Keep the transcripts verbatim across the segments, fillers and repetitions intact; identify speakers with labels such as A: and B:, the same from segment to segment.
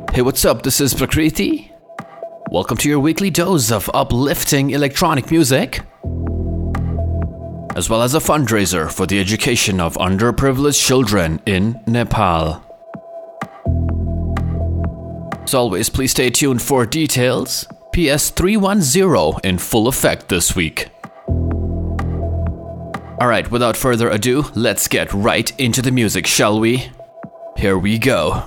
A: Hey, what's up? This is Prakriti. Welcome to your weekly dose of uplifting electronic music, as well as a fundraiser for the education of underprivileged children in Nepal. As always, please stay tuned for details. P S three one zero in full effect this week. Alright, without further ado, let's get right into the music, shall we? Here we go.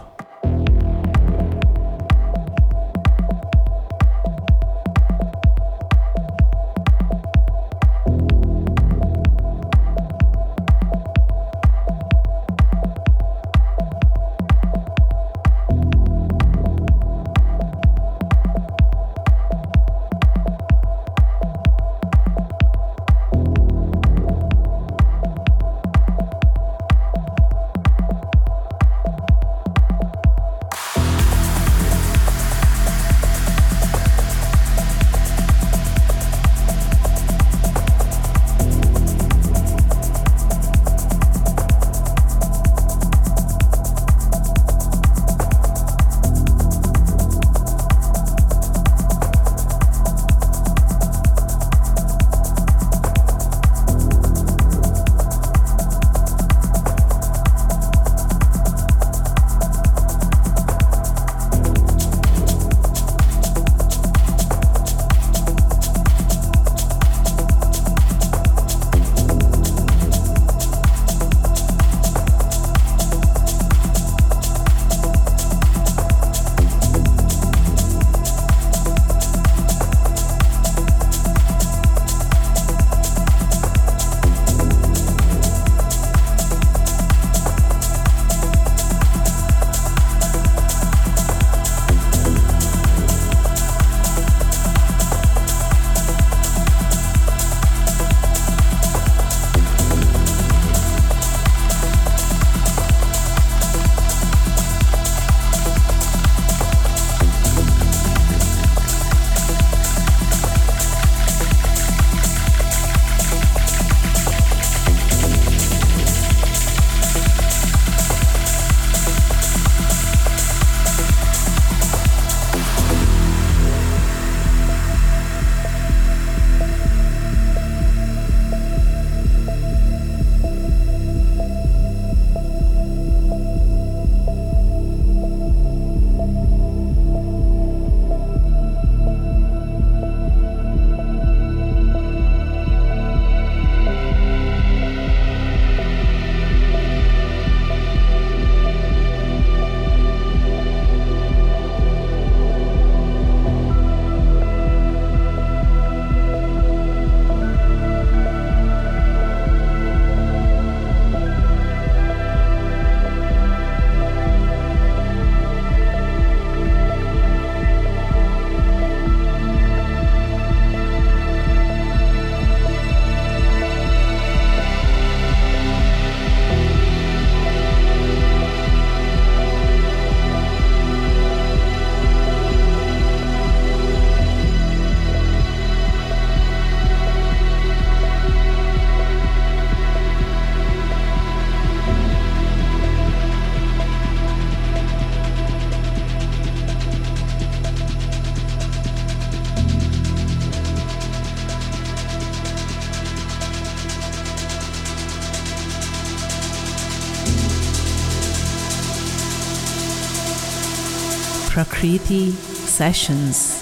B: Prakriti Sessions.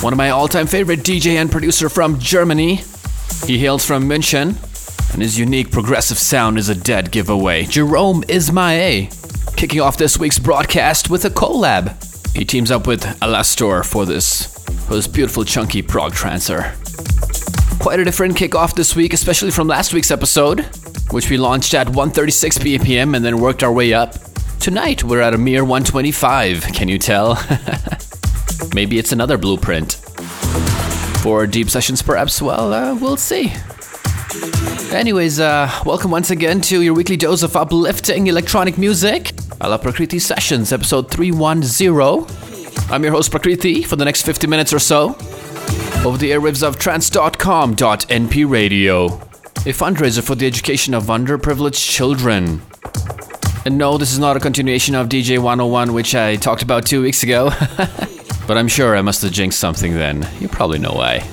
A: one of my all-time favorite D J and producer from Germany. He hails from München, and his unique progressive sound is a dead giveaway. Jerome Isma-Ae, kicking off this week's broadcast with a collab. He teams up with Alastor for this, for this beautiful chunky prog trancer. Quite a different kickoff this week, especially from last week's episode, which we launched at one thirty-six b p m and then worked our way up. Tonight we're at a mere one twenty-five, can you tell? Maybe it's another blueprint. For deep sessions perhaps, well, uh, we'll see. Anyways, uh, welcome once again to your weekly dose of uplifting electronic music. I love Prakriti Sessions, episode three ten. I'm your host Prakriti for the next fifty minutes or so, over the airwaves of trance dot com dot n p radio, a fundraiser for the education of underprivileged children. And no, this is not a continuation of D J one oh one, which I talked about two weeks ago. But I'm sure I must have jinxed something then. You probably know why.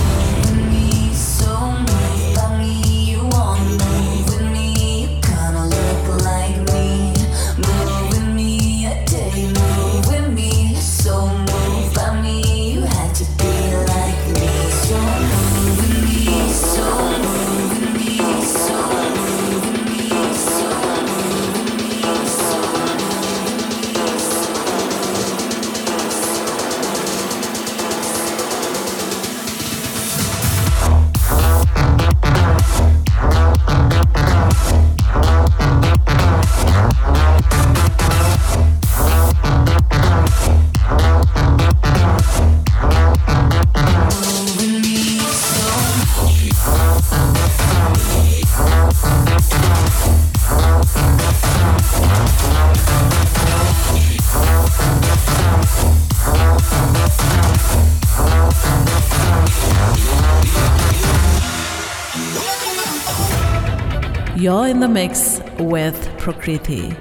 B: You're in the mix with Prakriti.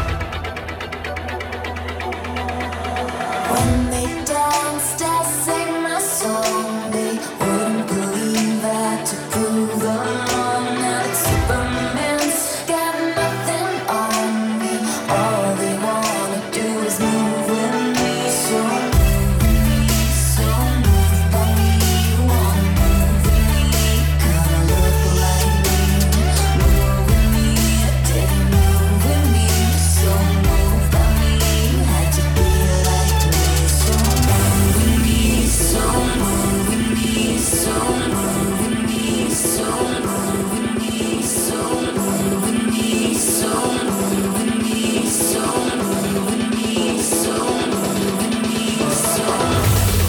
C: When they danced, I sang my song. They wouldn't believe I had to prove them wrong. Now it's Superman's got nothing on me. All they wanna do is move with me. So move with me, so move by me. You wanna move with me, kinda look like me. Move with me, did you move with me? So move by me, you had to be like me. So move with me, so move with me, so move with me, so move with me, so move with me, so move with me, so move with me, so move with me, so.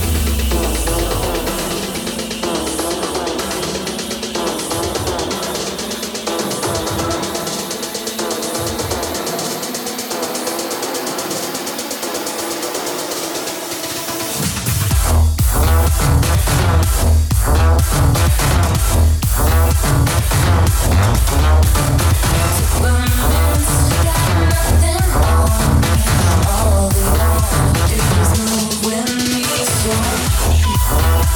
C: Superman's got nothing on me. All they wanna do is move with me. So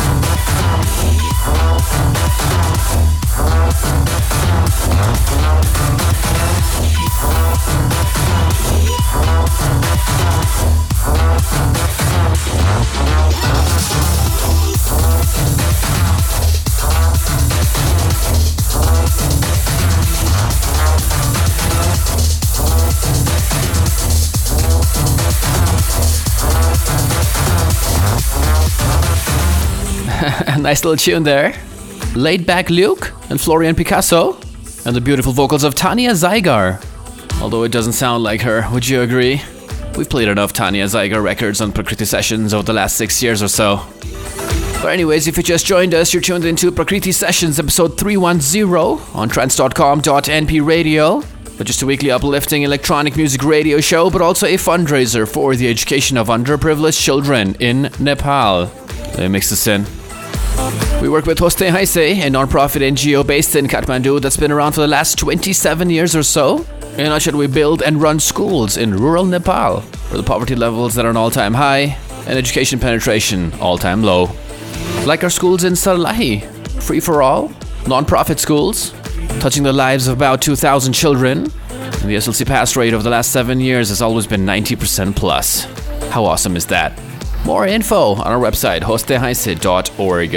A: Nice little tune there. Laid Back Luke and Florian Picasso, and the beautiful vocals of Tanya Zygar. Although it doesn't sound like her, would you agree? We've played enough Tanya Zygar records on Prakriti Sessions over the last six years or so. But anyways, if you just joined us, you're tuned into Prakriti Sessions episode three ten on trance dot com dot n p radio. But just a weekly uplifting electronic music radio show, but also a fundraiser for the education of underprivileged children in Nepal. Let me mix this in. We work with Hoste Haise, a non-profit N G O based in Kathmandu that's been around for the last twenty-seven years or so. In a nutshell, we build and run schools in rural Nepal, where the poverty levels that are an all-time high and education penetration all-time low. Like our schools in Sarlahi, free for all, non-profit schools, touching the lives of about two thousand children. And the S L C pass rate over the last seven years has always been ninety percent plus. How awesome is that? More info on our website, hosteheise dot org.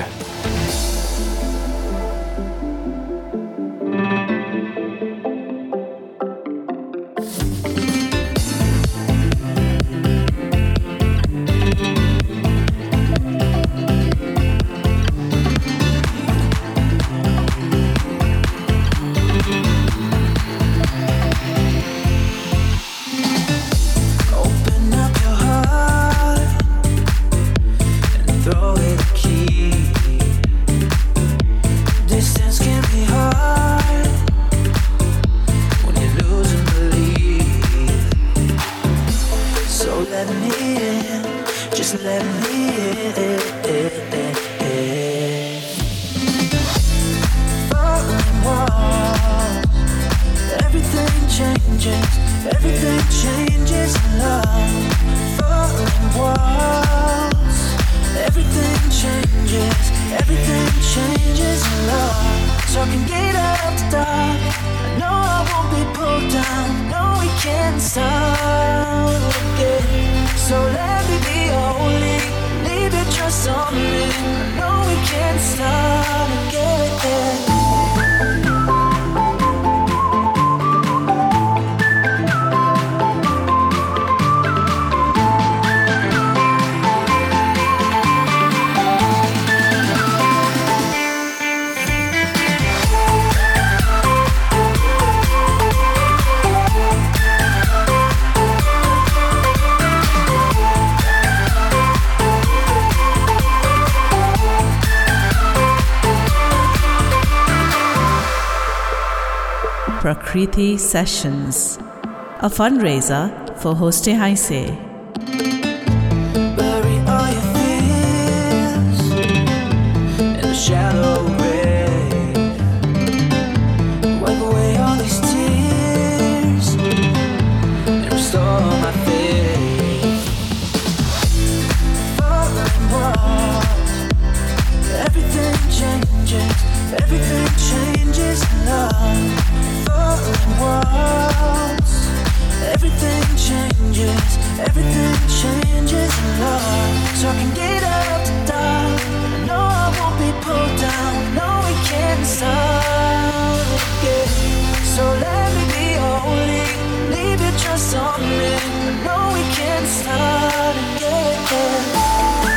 B: Prakriti Sessions, a fundraiser for Hoste Heise.
D: Bury all your fears in the shallow grave. Wipe away all these tears and restore my faith. Falling walls, everything changes, everything changes in love. Falling walls, everything changes, everything changes in love. So I can get up to die. I know I won't be pulled down. No, we can't stop again. So let me be holy. Leave your trust on me. I know we can't start again.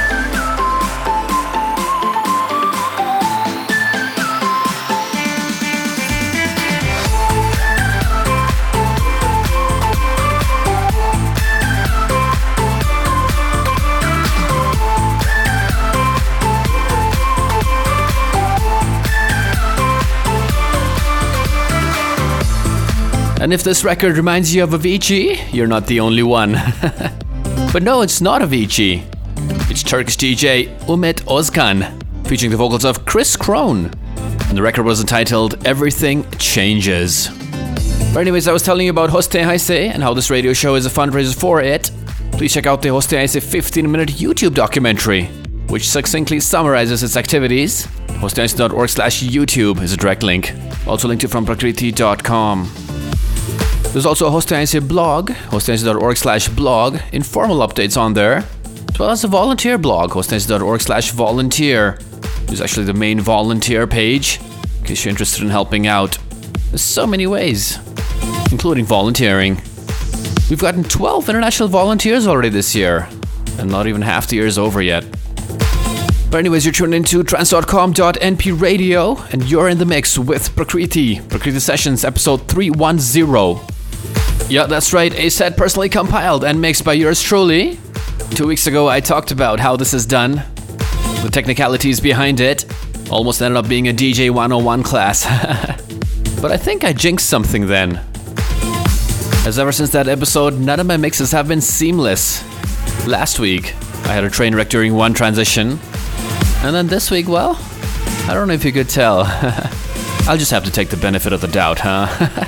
A: And if this record reminds you of Avicii, you're not the only one. But no, it's not Avicii. It's Turkish D J Ummet Ozkan, featuring the vocals of Chris Krohn. And the record was entitled Everything Changes. But anyways, I was telling you about Hoste Heise and how this radio show is a fundraiser for it. Please check out the Hoste Heise fifteen minute YouTube documentary, which succinctly summarizes its activities. hosteheise dot org slash YouTube is a direct link. Also linked to from prakriti dot com. There's also a Hoste Heise blog, hosteheise dot org slash blog, informal updates on there, as well as a volunteer blog, hosteheise dot org slash volunteer. There's actually the main volunteer page, in case you're interested in helping out. There's so many ways, including volunteering. We've gotten twelve international volunteers already this year, and not even half the year is over yet. But anyways, you're tuned into trance dot com dot n p radio, and you're in the mix with Prakriti, Prakriti Sessions, episode three ten. Yeah, that's right, a set personally compiled and mixed by yours truly. Two weeks ago, I talked about how this is done, the technicalities behind it. Almost ended up being a D J one oh one class. But I think I jinxed something then, as ever since that episode, none of my mixes have been seamless. Last week, I had a train wreck during one transition. And then this week, well, I don't know if you could tell. I'll just have to take the benefit of the doubt, huh?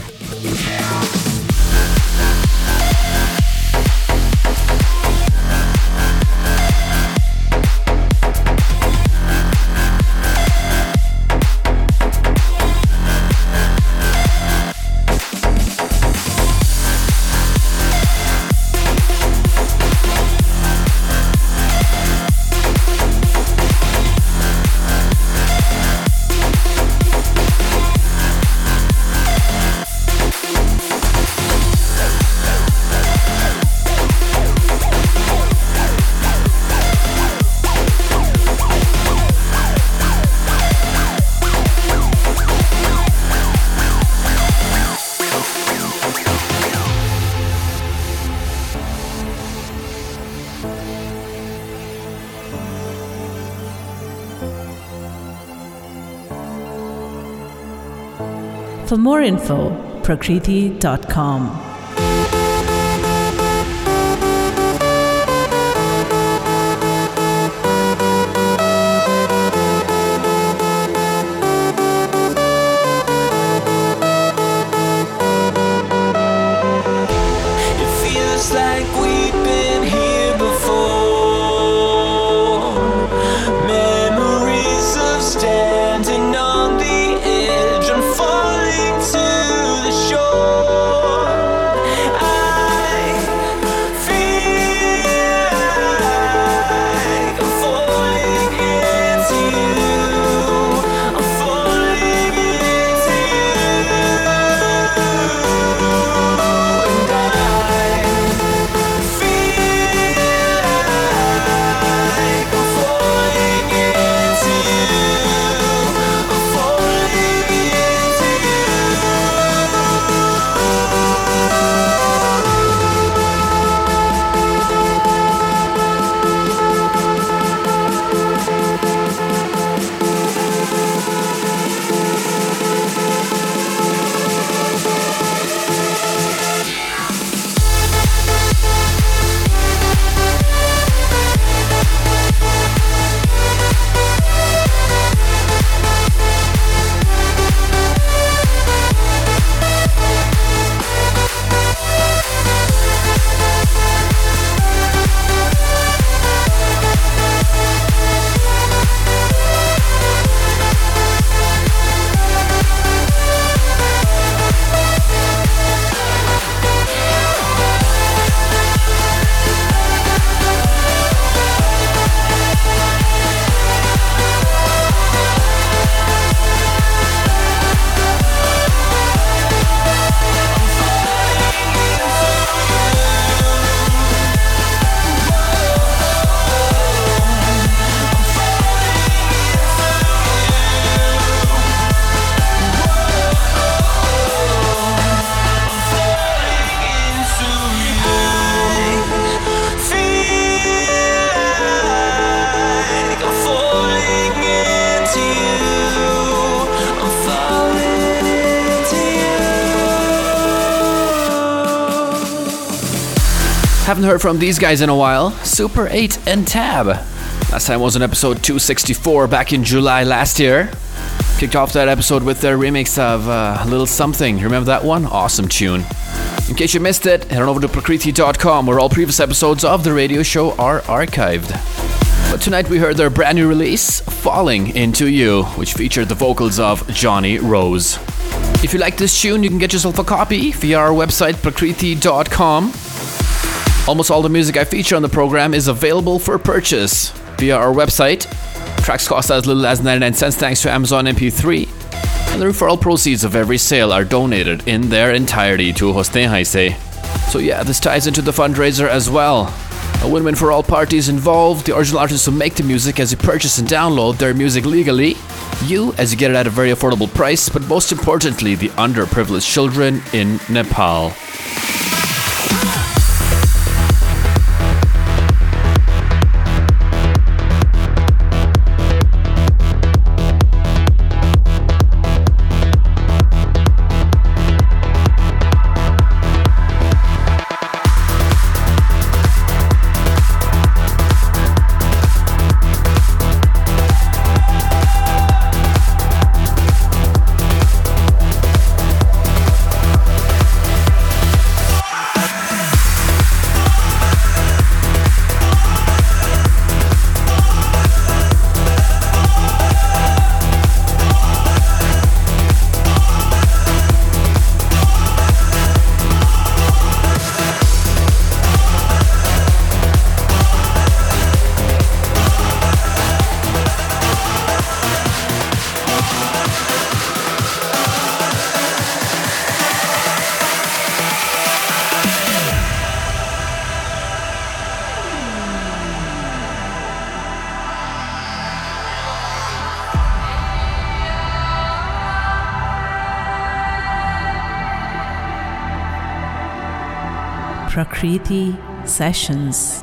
B: For more info, prakriti dot com.
A: Haven't heard from these guys in a while. Super eight and Tab. Last time was on episode two sixty-four back in July last year. Kicked off that episode with their remix of uh, Little Something. Remember that one? Awesome tune. In case you missed it, head on over to prakriti dot com where all previous episodes of the radio show are archived. But tonight we heard their brand new release, Falling Into You, which featured the vocals of Johnny Rose. If you like this tune, you can get yourself a copy via our website, prakriti dot com. Almost all the music I feature on the program is available for purchase via our website. Tracks cost as little as ninety-nine cents thanks to Amazon M P three. And the referral proceeds of every sale are donated in their entirety to Hostin Haise. So yeah, this ties into the fundraiser as well. A win-win for all parties involved, the original artists who make the music as you purchase and download their music legally, you as you get it at a very affordable price, but most importantly, the underprivileged children in Nepal.
B: Prakriti Sessions.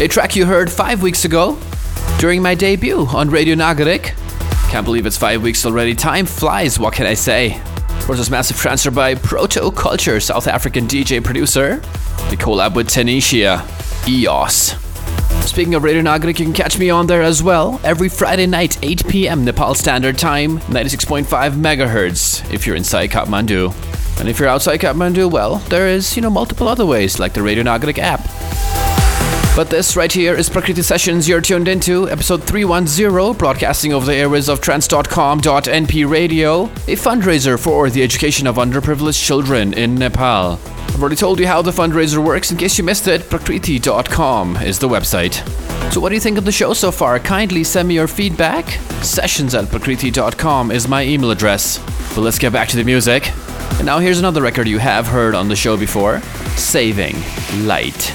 A: a track you heard five weeks ago during my debut on Radio Nagarik. Can't believe it's five weeks already. Time flies, what can I say? Of course, this massive transfer by Proto Culture, South African D J producer. The collab with Tanisha, E O S. Speaking of Radio Nagarik, you can catch me on there as well every Friday night, eight p.m. Nepal Standard Time, ninety-six point five megahertz if you're inside Kathmandu. And if you're outside Kathmandu, well, there is, you know, multiple other ways, like the Radio Nagarik app. But this right here is Prakriti Sessions you're tuned into, episode three ten, broadcasting over the airwaves of trance dot com dot n p radio, a fundraiser for the education of underprivileged children in Nepal. I've already told you how the fundraiser works. In case you missed it, prakriti dot com is the website. So what do you think of the show so far? Kindly send me your feedback. Sessions at prakriti dot com is my email address. But let's get back to the music. And now here's another record you have heard on the show before, Saving Light.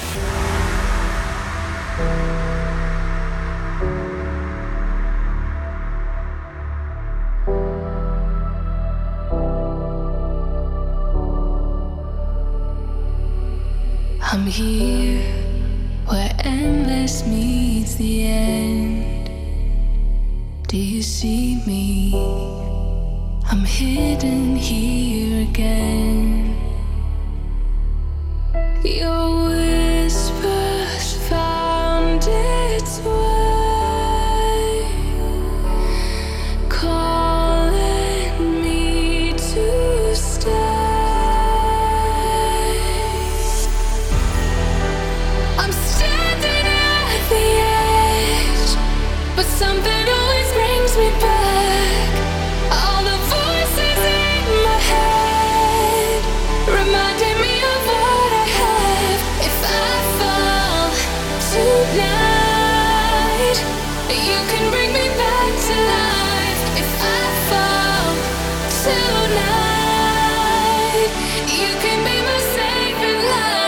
C: I'm here where endless meets the end. Do you see me? I'm hidden here again. Your whispers found its way, calling me to stay. Something always brings me back. All the voices in my head reminding me of what I have. If I fall tonight, you can bring me back to life. If I fall tonight, you can be my saving light.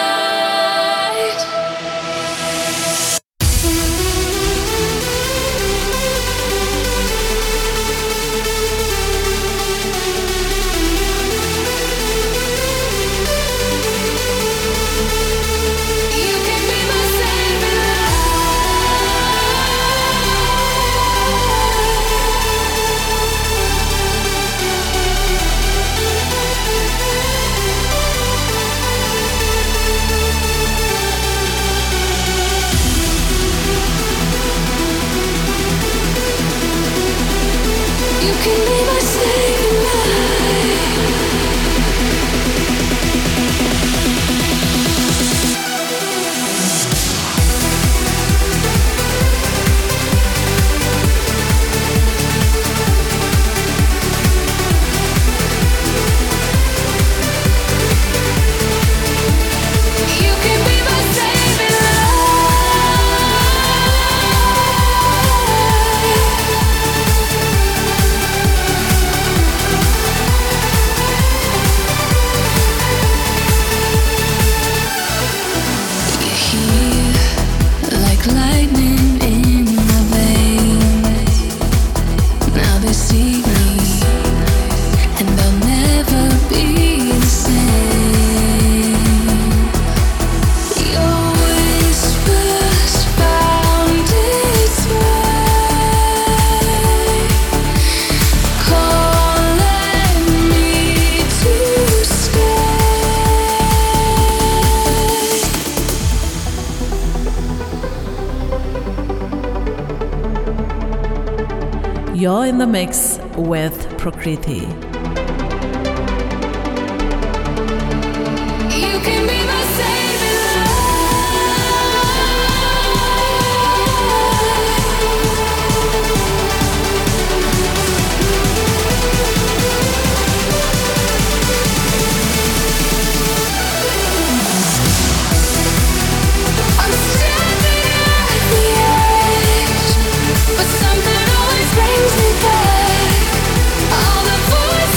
B: You're in the mix with Prakriti.
C: You can be my saving I'm standing at the edge, but something always brings me back. All the voices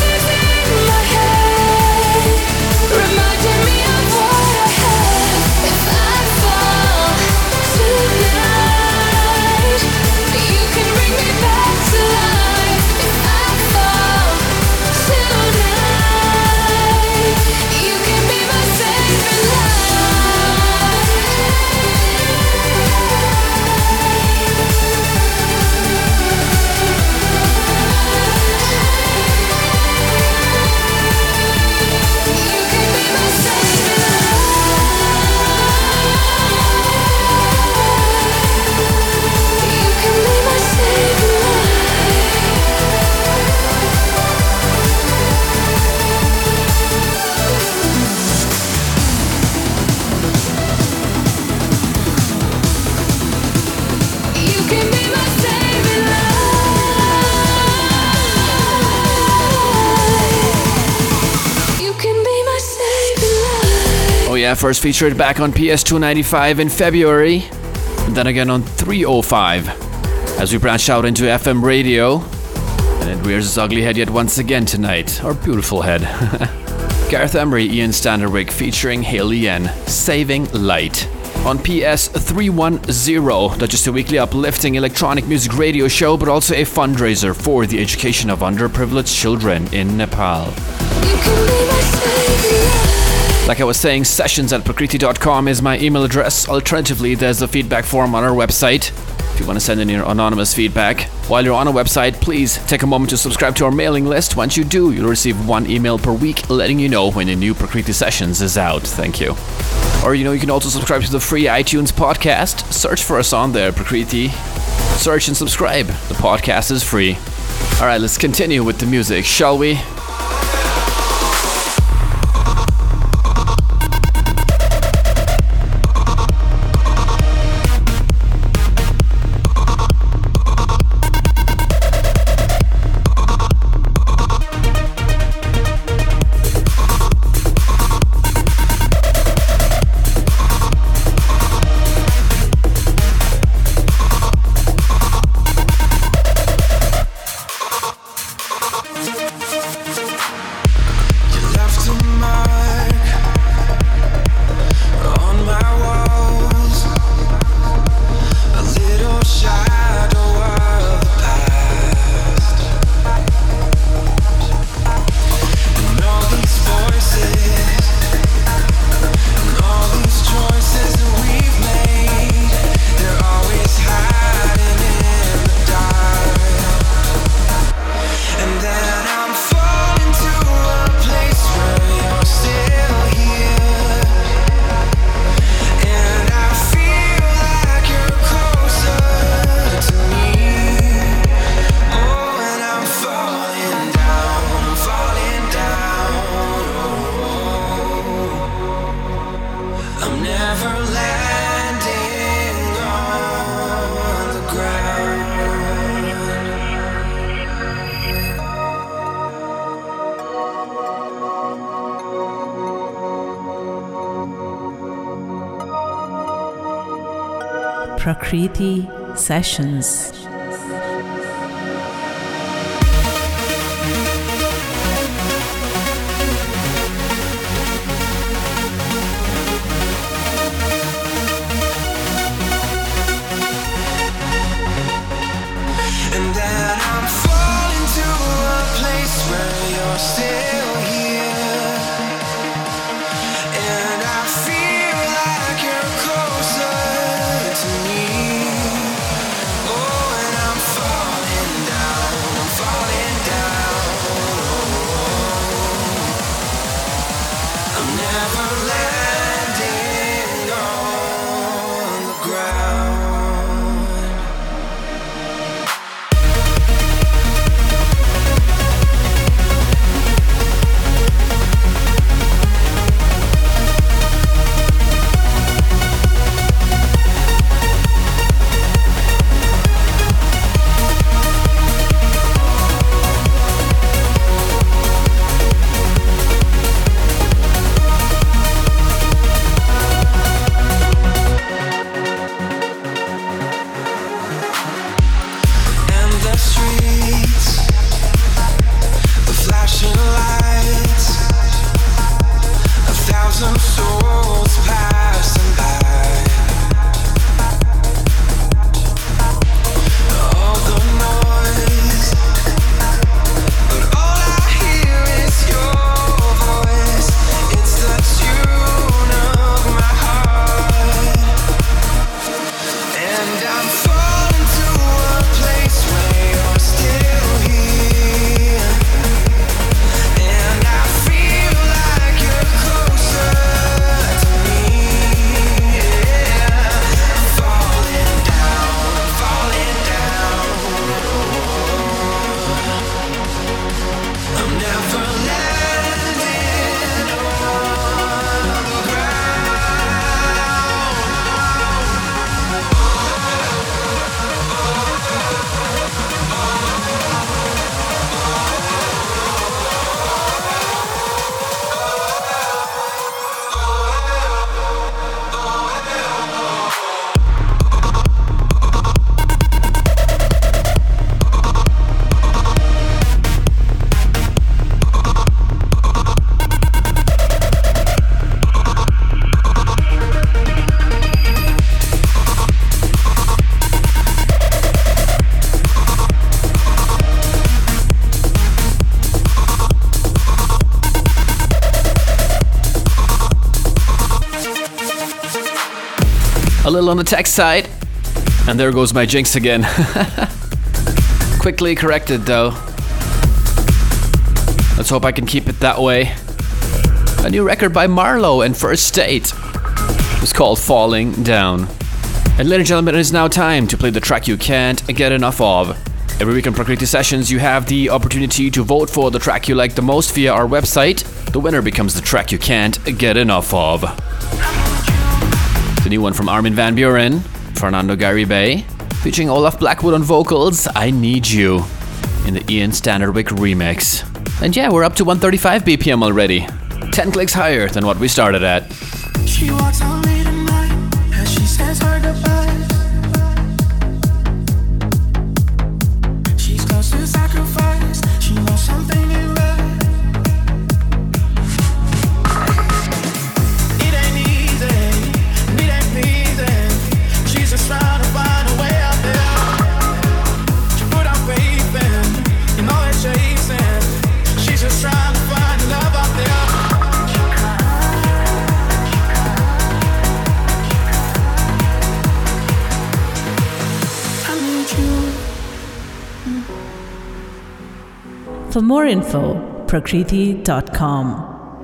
A: yeah, first featured back on P S two ninety-five in February, and then again on three oh five, as we branched out into F M radio, and it rears its ugly head yet once again tonight, our beautiful head. Gareth Emery, Ian Standerwick featuring Haley N, Saving Light. On P S three ten, not just a weekly uplifting electronic music radio show, but also a fundraiser for the education of underprivileged children in Nepal. Like I was saying, sessions at prakriti dot com is my email address. Alternatively, there's a feedback form on our website if you want to send in your anonymous feedback. While you're on our website, please take a moment to subscribe to our mailing list. Once you do, you'll receive one email per week letting you know when a new Prakriti Sessions is out. Thank you. Or, you know, you can also subscribe to the free iTunes podcast. Search for us on there, Prakriti. Search and subscribe. The podcast is free. Alright, let's continue with the music, shall we?
B: Prakriti Sessions.
D: Oh,
A: little on the tech side. And there goes my jinx again. Quickly corrected though. Let's hope I can keep it that way. A new record by Marlo and First State. It's called Falling Down. And ladies and gentlemen, it is now time to play the track you can't get enough of. Every week on Prakriti Sessions, you have the opportunity to vote for the track you like the most via our website. The winner becomes the track you can't get enough of. The new one from Armin van Buuren, Fernando Garibay, featuring Olaf Blackwood on vocals, I Need You, in the Ian Standardwick remix. And yeah, we're up to one thirty-five B P M already. ten clicks higher than what we started at.
D: She walks on me tonight as she says her goodbyes. She's close to sacrifice. She wants something in red. It ain't easy, it ain't easy. She's just trying to find a way out there. She put out faith in, you know it's chasing. She's just trying to find love out there.
B: For more info, prakriti dot com.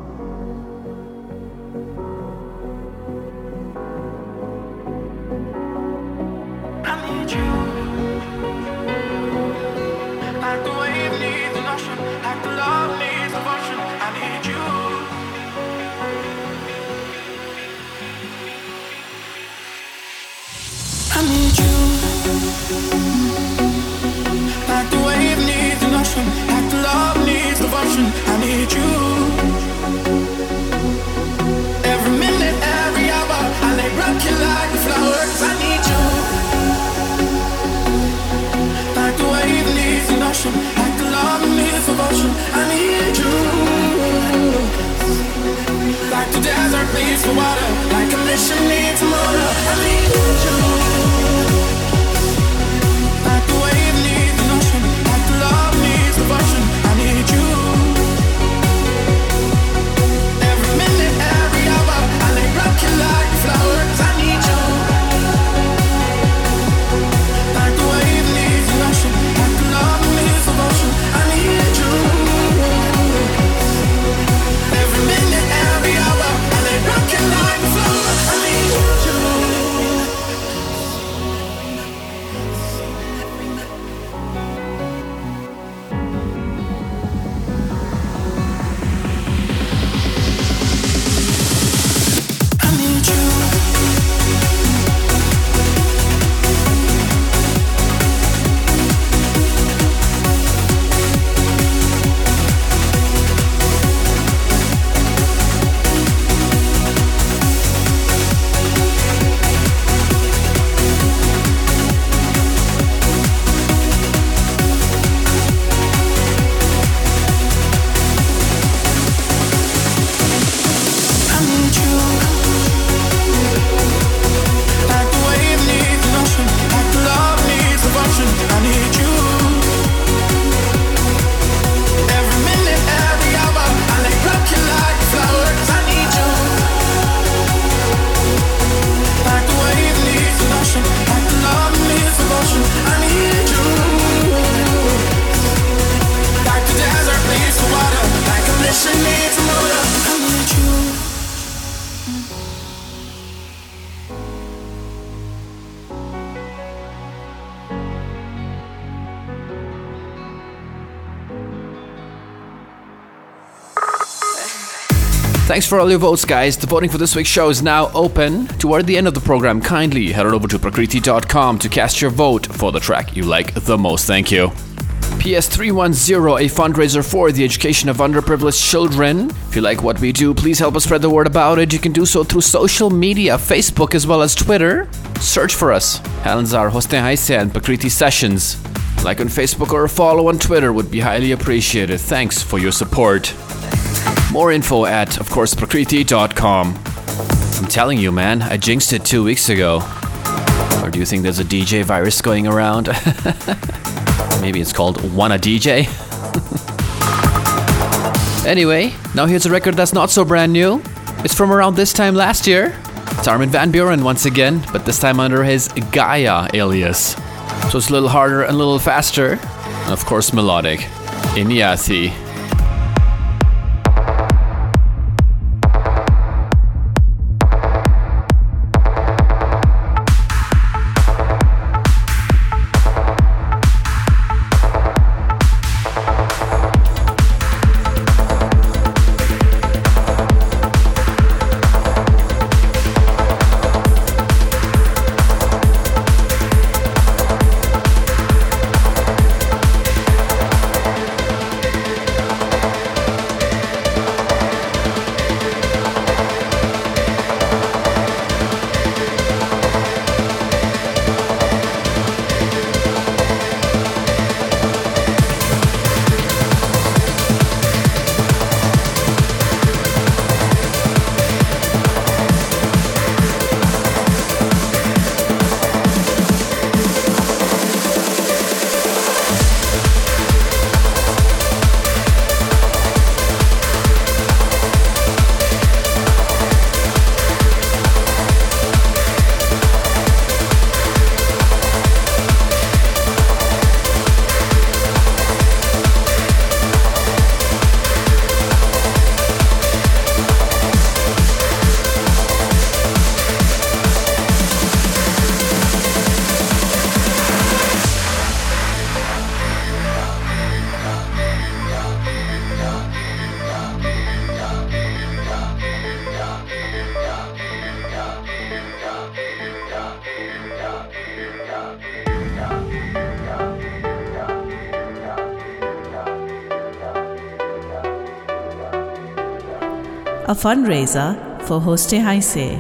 A: Thanks for all your votes, guys. The voting for this week's show is now open. Toward the end of the program, kindly head on over to prakriti dot com to cast your vote for the track you like the most. Thank you. P S three one zero, a fundraiser for the education of underprivileged children. If you like what we do, please help us spread the word about it. You can do so through social media, Facebook as well as Twitter. Search for us. Halanzar, Hostin Haise and Prakriti Sessions. Like on Facebook or a follow on Twitter would be highly appreciated. Thanks for your support. More info at, of course, prakriti dot com. I'm telling you, man, I jinxed it two weeks ago. Or do you think there's a D J virus going around? Maybe it's called Wanna D J? Anyway, now here's a record that's not so brand new. It's from around this time last year. It's Armin van Buuren once again, but this time under his Gaia alias. So it's a little harder and a little faster, and of course melodic. Inyati.
B: A fundraiser for Hoste Heise.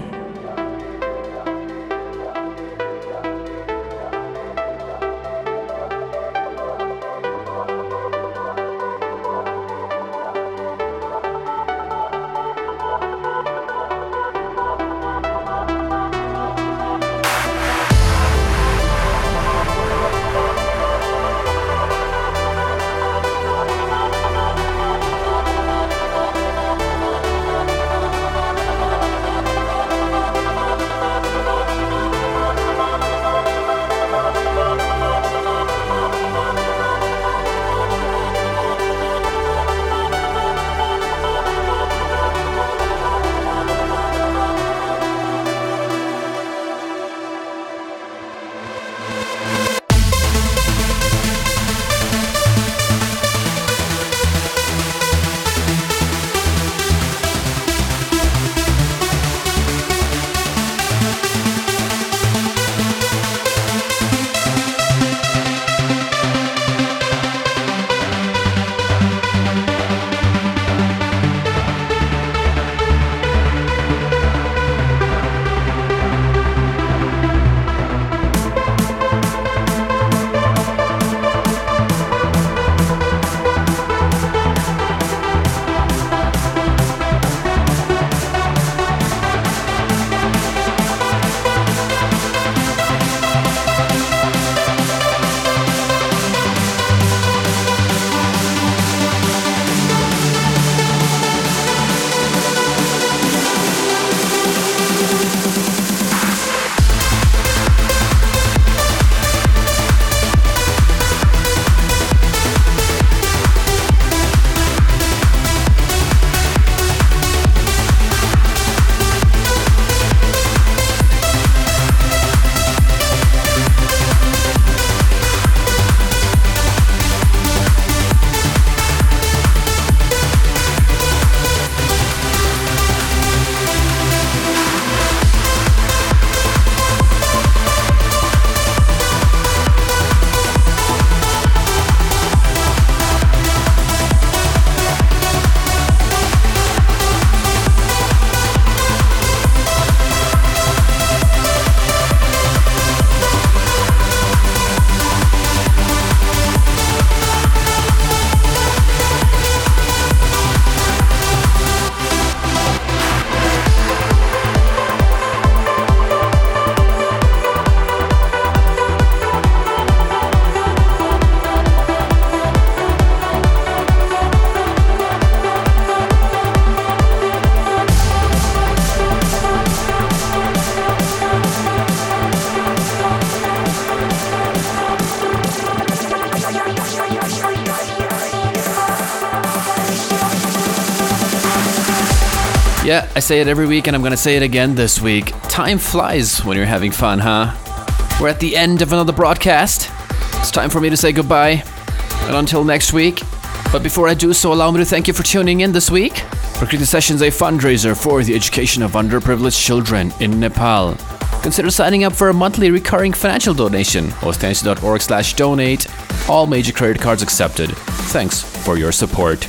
A: Yeah, I say it every week and I'm gonna say it again this week. Time flies when you're having fun, huh? We're at the end of another broadcast. It's time for me to say goodbye. And until next week. But before I do so, allow me to thank you for tuning in this week. Prakriti Sessions, a fundraiser for the education of underprivileged children in Nepal. Consider signing up for a monthly recurring financial donation. ostansia.org slash donate. All major credit cards accepted. Thanks for your support.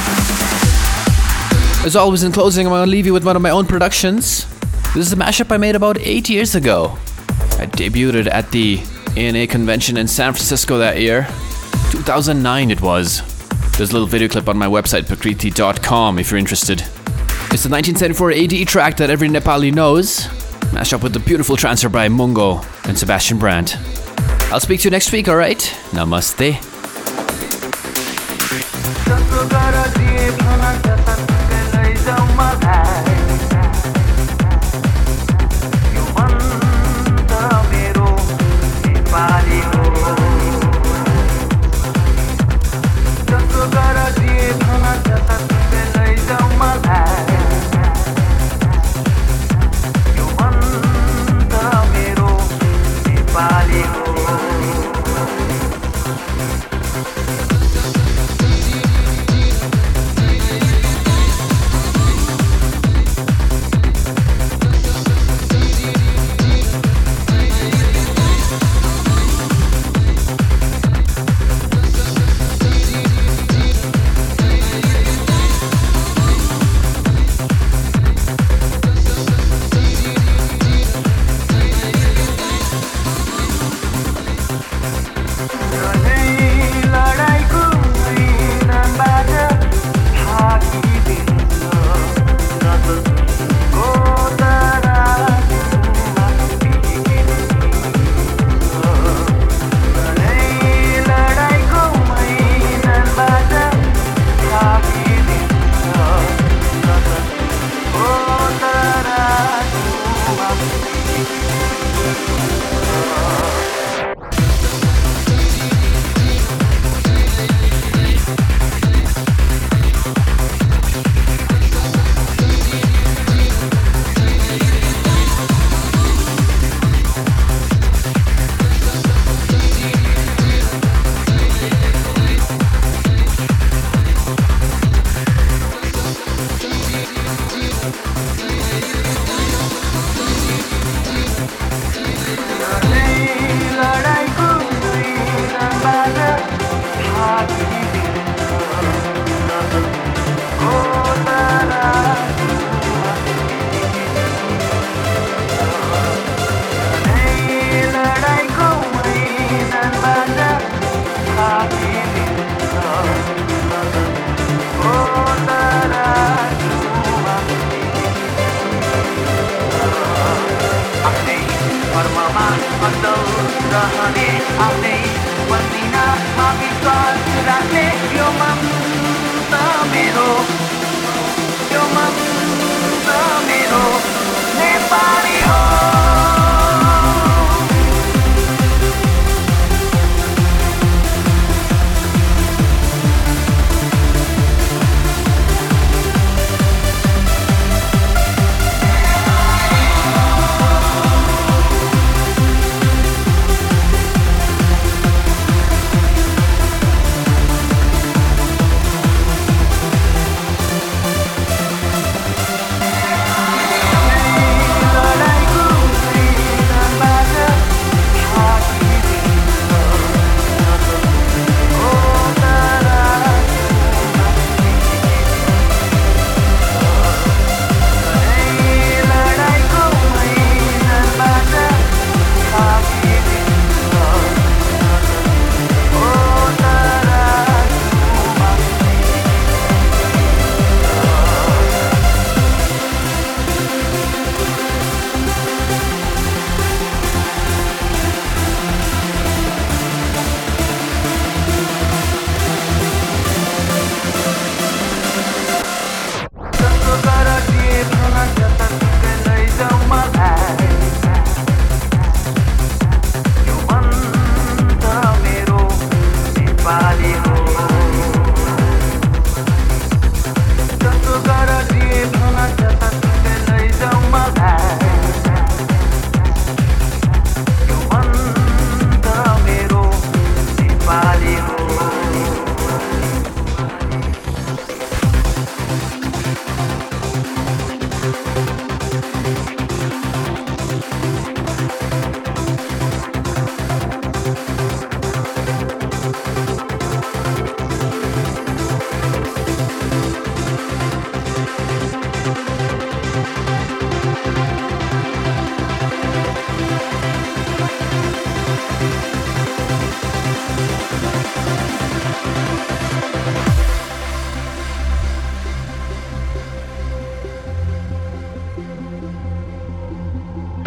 A: As always, in closing, I'm going to leave you with one of my own productions. This is a mashup I made about eight years ago. I debuted at the A N A convention in San Francisco that year. two thousand nine it was. There's a little video clip on my website, prakriti dot com, if you're interested. It's the nineteen seventy-four A D E track that every Nepali knows, mashed up with the beautiful transfer by Mungo and Sebastian Brandt. I'll speak to you next week, alright? Namaste.
E: Bali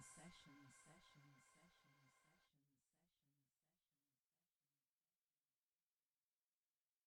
B: Sessions.